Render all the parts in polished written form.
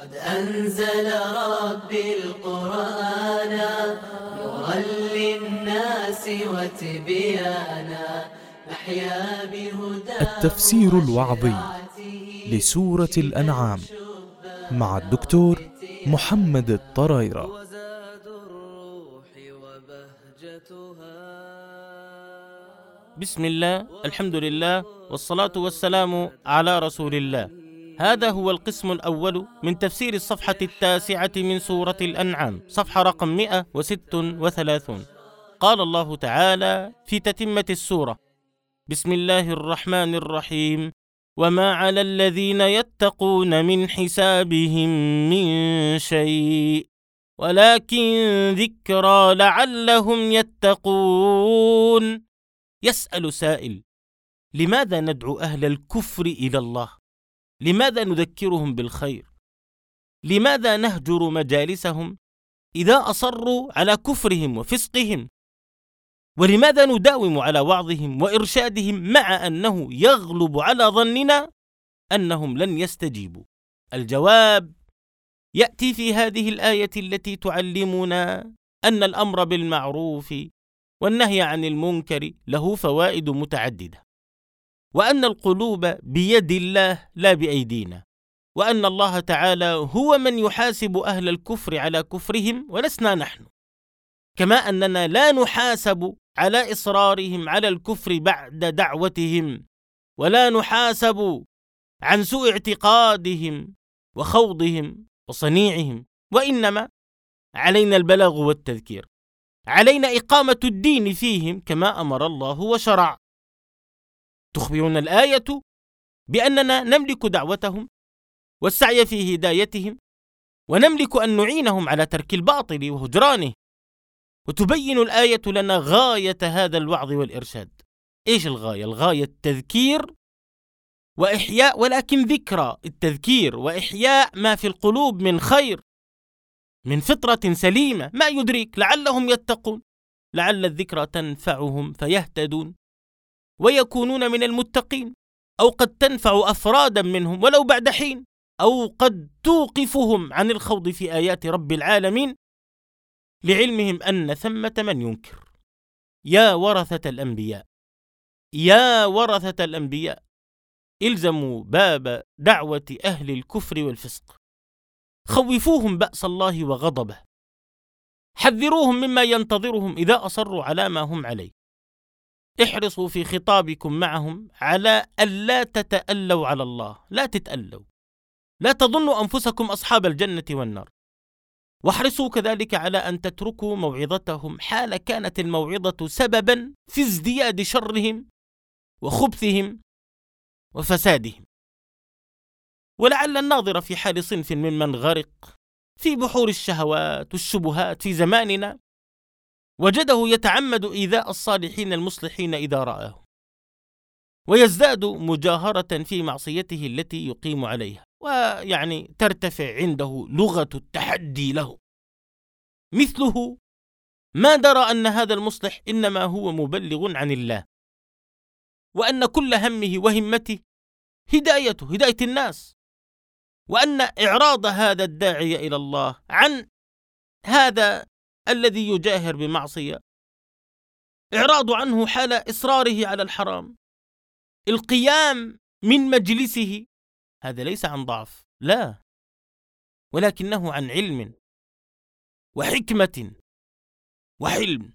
قد أنزل ربي القرآن نورا للناس وتبيانا نحيا بهداه. التفسير الوعظي لسورة الأنعام مع الدكتور محمد الطرايرة. بسم الله، الحمد لله، والصلاة والسلام على رسول الله. هذا هو القسم الأول من تفسير الصفحة 9 من سورة الأنعام، صفحة رقم 136. قال الله تعالى في تتمة السورة: بسم الله الرحمن الرحيم: وما على الذين يتقون من حسابهم من شيء ولكن ذكرى لعلهم يتقون. يسأل سائل: لماذا ندعو أهل الكفر إلى الله؟ لماذا نذكرهم بالخير؟ لماذا نهجر مجالسهم إذا أصروا على كفرهم وفسقهم؟ ولماذا نداوم على وعظهم وإرشادهم مع أنه يغلب على ظننا أنهم لن يستجيبوا؟ الجواب يأتي في هذه الآية التي تعلمنا أن الأمر بالمعروف والنهي عن المنكر له فوائد متعددة، وأن القلوب بيد الله لا بأيدينا، وأن الله تعالى هو من يحاسب أهل الكفر على كفرهم ولسنا نحن، كما أننا لا نحاسب على إصرارهم على الكفر بعد دعوتهم، ولا نحاسب عن سوء اعتقادهم وخوضهم وصنيعهم، وإنما علينا البلاغ والتذكير، علينا إقامة الدين فيهم كما أمر الله وشرع. تخبرنا الآية بأننا نملك دعوتهم والسعي في هدايتهم، ونملك أن نعينهم على ترك الباطل وهجرانه، وتبين الآية لنا غاية هذا الوعظ والإرشاد. إيش الغاية؟ الغاية التذكير وإحياء، ولكن ذكرى التذكير وإحياء ما في القلوب من خير، من فطرة سليمة، ما يدريك لعلهم يتقون، لعل الذكرى تنفعهم فيهتدون ويكونون من المتقين، أو قد تنفع أفرادا منهم ولو بعد حين، أو قد توقفهم عن الخوض في آيات رب العالمين لعلمهم أن ثمة من ينكر. يا ورثة الأنبياء، يا ورثة الأنبياء، إلزموا باب دعوة أهل الكفر والفسق، خوفوهم بأس الله وغضبه، حذروهم مما ينتظرهم إذا أصروا على ما هم عليه. احرصوا في خطابكم معهم على ألا تتألوا على الله، لا تتألوا، لا تظنوا أنفسكم أصحاب الجنة والنار. واحرصوا كذلك على أن تتركوا موعظتهم حال كانت الموعظة سببا في ازدياد شرهم وخبثهم وفسادهم. ولعل الناظر في حال صنف ممن غرق في بحور الشهوات والشبهات في زماننا وجده يتعمد إيذاء الصالحين المصلحين إذا رآهم، ويزداد مجاهرة في معصيته التي يقيم عليها، ويعني ترتفع عنده لغة التحدي له. مثله ما درى أن هذا المصلح إنما هو مبلغ عن الله، وأن كل همه وهمته هداية الناس، وأن إعراض هذا الداعي إلى الله عن هذا الذي يجاهر بمعصية، إعراض عنه حال إصراره على الحرام، القيام من مجلسه، هذا ليس عن ضعف، لا، ولكنه عن علم وحكمة وحلم.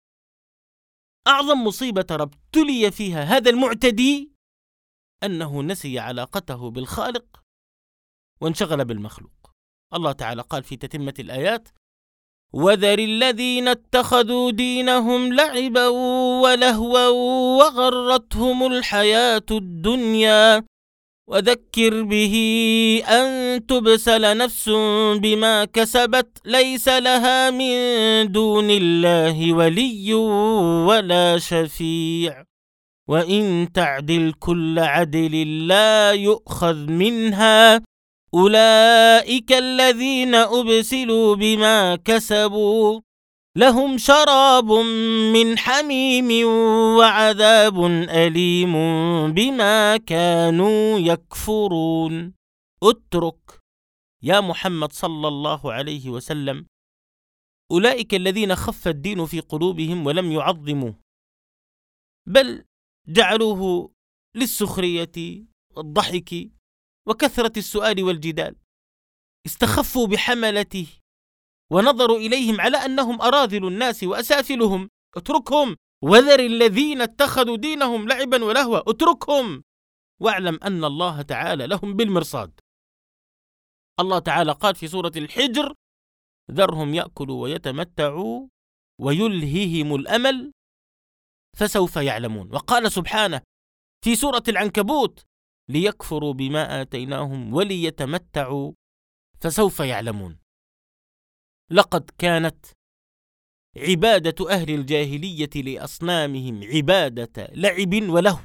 أعظم مصيبة ابتلي فيها هذا المعتدي أنه نسي علاقته بالخالق وانشغل بالمخلوق. الله تعالى قال في تتمة الآيات: وذر الذين اتخذوا دينهم لعبا ولهوا وغرتهم الحياة الدنيا وذكر به أن تبسل نفس بما كسبت ليس لها من دون الله ولي ولا شفيع وإن تعدل كل عدل لا يؤخذ منها أولئك الذين أبسلوا بما كسبوا لهم شراب من حميم وعذاب أليم بما كانوا يكفرون. اترك يا محمد صلى الله عليه وسلم: أولئك الذين خف الدين في قلوبهم ولم يعظموا، بل جعلوه للسخرية والضحك وكثرة السؤال والجدال، استخفوا بحملته ونظروا إليهم على أنهم أراذل الناس وأسافلهم. اتركهم وذر الذين اتخذوا دينهم لعبا ولهوا، اتركهم واعلم أن الله تعالى لهم بالمرصاد. الله تعالى قال في سورة الحجر: ذرهم يأكلوا ويتمتعوا ويلههم الأمل فسوف يعلمون. وقال سبحانه في سورة العنكبوت: ليكفروا بما آتيناهم وليتمتعوا فسوف يعلمون. لقد كانت عبادة أهل الجاهلية لأصنامهم عبادة لعب ولهو،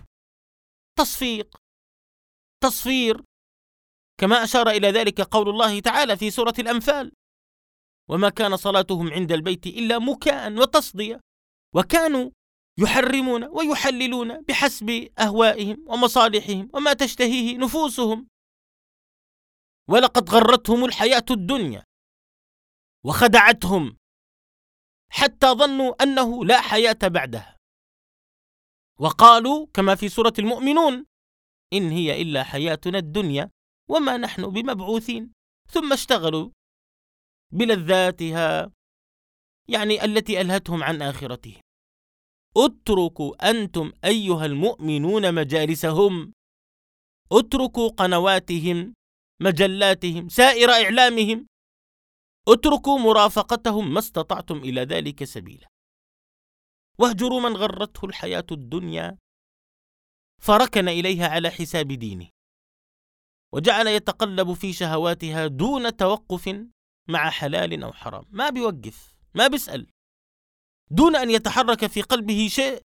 تصفير، كما أشار إلى ذلك قول الله تعالى في سورة الأنفال: وما كان صلاتهم عند البيت إلا مكاء وتصدية، وكانوا يحرمون ويحللون بحسب أهوائهم ومصالحهم وما تشتهيه نفوسهم، ولقد غرتهم الحياة الدنيا وخدعتهم حتى ظنوا أنه لا حياة بعدها، وقالوا كما في سورة المؤمنون: إن هي إلا حياتنا الدنيا وما نحن بمبعوثين. ثم اشتغلوا بلذاتها، يعني التي ألهتهم عن آخرتهم. اتركوا أنتم أيها المؤمنون مجالسهم، اتركوا قنواتهم، مجلاتهم، سائر إعلامهم، اتركوا مرافقتهم ما استطعتم إلى ذلك سبيلا، واهجروا من غرته الحياة الدنيا فركن إليها على حساب دينه، وجعل يتقلب في شهواتها دون توقف مع حلال أو حرام، ما بيوقف، ما بيسأل، دون أن يتحرك في قلبه شيء.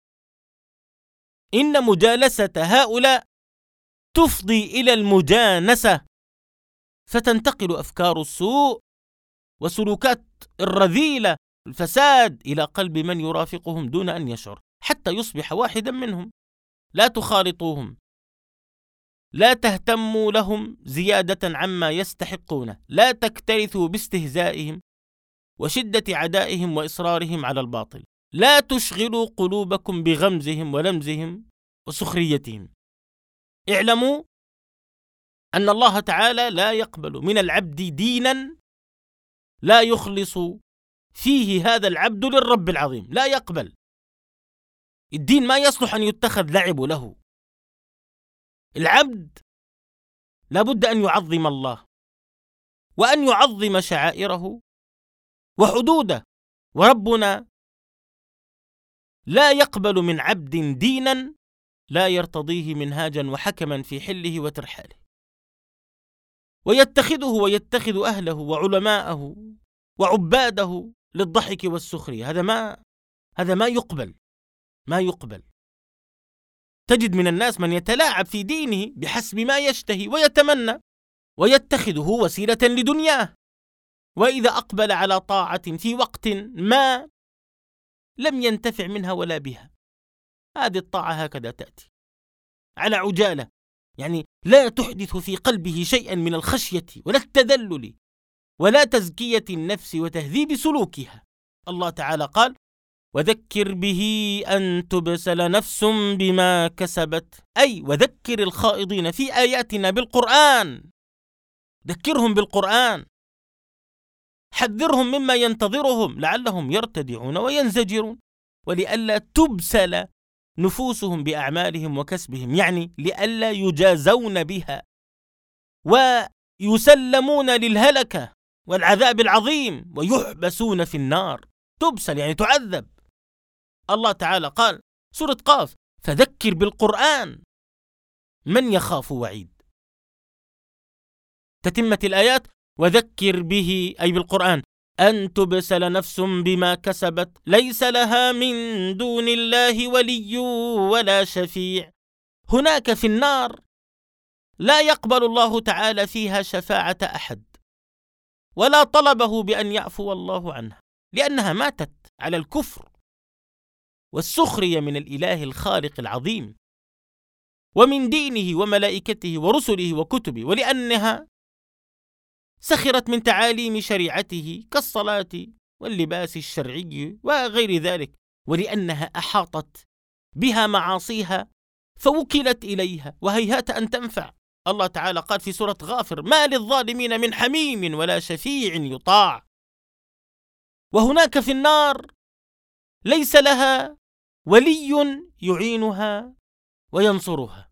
إن مجالسة هؤلاء تفضي إلى المجانسة، فتنتقل أفكار السوء وسلوكات الرذيلة الفساد إلى قلب من يرافقهم دون أن يشعر، حتى يصبح واحدا منهم. لا تخالطوهم، لا تهتموا لهم زيادة عما يستحقونه، لا تكترثوا باستهزائهم وشدة عدائهم وإصرارهم على الباطل، لا تشغلوا قلوبكم بغمزهم ولمزهم وسخريتهم. اعلموا أن الله تعالى لا يقبل من العبد دينا لا يخلص فيه هذا العبد للرب العظيم، لا يقبل. الدين ما يصلح أن يتخذ لعب له. العبد لابد أن يعظم الله وأن يعظم شعائره وحدوده، وربنا لا يقبل من عبد دينا لا يرتضيه منهاجا وحكما في حله وترحاله، ويتخذه ويتخذ أهله وعلماءه وعباده للضحك والسخرية. هذا ما يقبل. تجد من الناس من يتلاعب في دينه بحسب ما يشتهي ويتمنى ويتخذه وسيلة لدنياه، وإذا أقبل على طاعة في وقت ما لم ينتفع منها ولا بها. هذه الطاعة هكذا تأتي على عجالة، يعني لا تحدث في قلبه شيئا من الخشية ولا التذلل ولا تزكية النفس وتهذيب سلوكها. الله تعالى قال: وذكر به أن تبسل نفس بما كسبت، أي وذكر الخائضين في آياتنا بالقرآن، ذكرهم بالقرآن، حذرهم مما ينتظرهم لعلهم يرتدعون وينزجرون، ولئلا تبسل نفوسهم بأعمالهم وكسبهم، يعني لئلا يجازون بها ويسلمون للهلكة والعذاب العظيم ويحبسون في النار. تبسل يعني تعذب. الله تعالى قال سورة قاف: فذكر بالقرآن من يخاف وعيد. تتمة الآيات: وذكر به أي بالقرآن أن تبسل نفس بما كسبت ليس لها من دون الله ولي ولا شفيع. هناك في النار لا يقبل الله تعالى فيها شفاعة أحد ولا طلبه بأن يعفو الله عنها، لأنها ماتت على الكفر والسخرية من الإله الخالق العظيم ومن دينه وملائكته ورسله وكتبه، ولأنها سخرت من تعاليم شريعته كالصلاة واللباس الشرعي وغير ذلك، ولأنها أحاطت بها معاصيها فوكلت إليها وهيهات أن تنفع. الله تعالى قال في سورة غافر: ما للظالمين من حميم ولا شفيع يطاع. وهناك في النار ليس لها ولي يعينها وينصرها،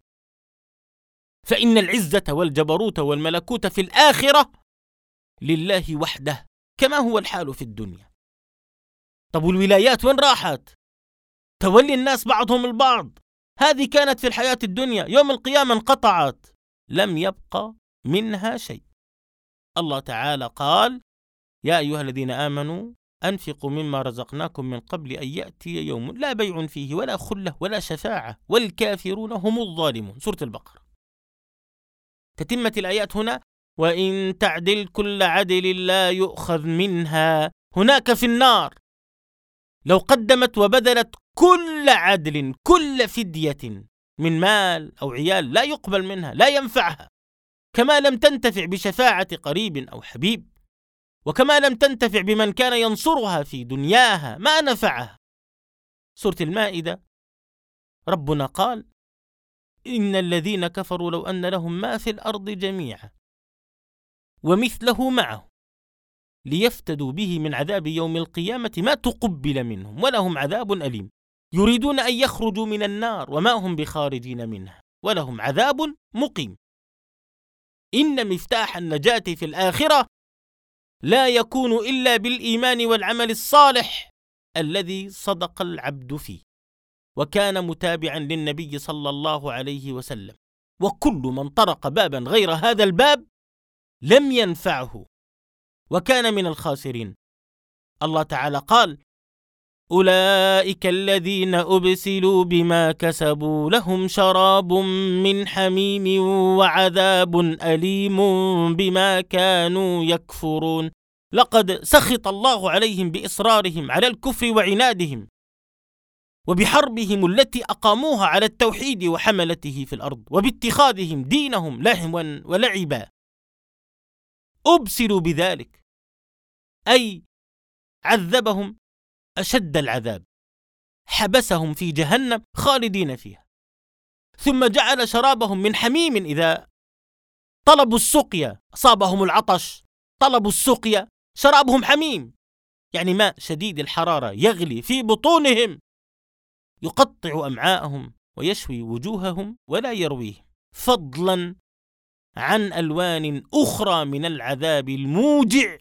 فإن العزة والجبروت والملكوت في الآخرة لله وحده، كما هو الحال في الدنيا. طب والولايات وين راحت؟ تولي الناس بعضهم البعض، هذه كانت في الحياة الدنيا، يوم القيامة انقطعت، لم يبقى منها شيء. الله تعالى قال: يا أيها الذين آمنوا أنفقوا مما رزقناكم من قبل أن يأتي يوم لا بيع فيه ولا خلة ولا شفاعة والكافرون هم الظالمون. سورة البقرة. تتمة الآيات هنا: وإن تعدل كل عدل لا يؤخذ منها. هناك في النار لو قدمت وبذلت كل عدل، كل فدية من مال أو عيال، لا يقبل منها، لا ينفعها، كما لم تنتفع بشفاعة قريب أو حبيب، وكما لم تنتفع بمن كان ينصرها في دنياها، ما نفعها. سورة المائدة ربنا قال: إن الذين كفروا لو أن لهم ما في الأرض جميعا ومثله معه ليفتدوا به من عذاب يوم القيامة ما تقبل منهم ولهم عذاب أليم. يريدون أن يخرجوا من النار وما هم بخارجين منها ولهم عذاب مقيم. إن مفتاح النجاة في الآخرة لا يكون إلا بالإيمان والعمل الصالح الذي صدق العبد فيه وكان متابعا للنبي صلى الله عليه وسلم. وكل من طرق بابا غير هذا الباب لم ينفعه وكان من الخاسرين. الله تعالى قال: أولئك الذين أبسلوا بما كسبوا لهم شراب من حميم وعذاب أليم بما كانوا يكفرون. لقد سخط الله عليهم بإصرارهم على الكفر وعنادهم وبحربهم التي أقاموها على التوحيد وحملته في الأرض وباتخاذهم دينهم لهوا ولعبا. أبسلوا بذلك أي عذبهم أشد العذاب، حبسهم في جهنم خالدين فيها، ثم جعل شرابهم من حميم. إذا طلبوا السقيا أصابهم العطش، طلبوا السقيا، شرابهم حميم، يعني ماء شديد الحرارة يغلي في بطونهم يقطع أمعاءهم ويشوي وجوههم ولا يرويهم، فضلا عن ألوان أخرى من العذاب الموجع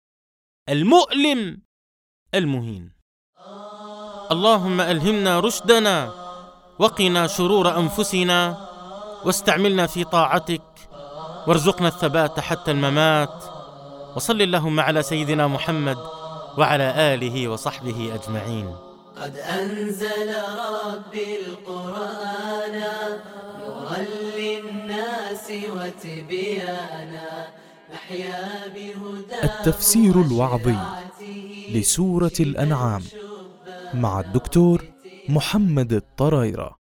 المؤلم المهين. اللهم ألهمنا رشدنا وقنا شرور أنفسنا واستعملنا في طاعتك وارزقنا الثبات حتى الممات. وصل اللهم على سيدنا محمد وعلى آله وصحبه أجمعين. قد أنزل ربي القرآن نورا للناس وتبيانا نحيا بهداه. التفسير الوعظي لسورة الأنعام مع الدكتور محمد الطرايرة.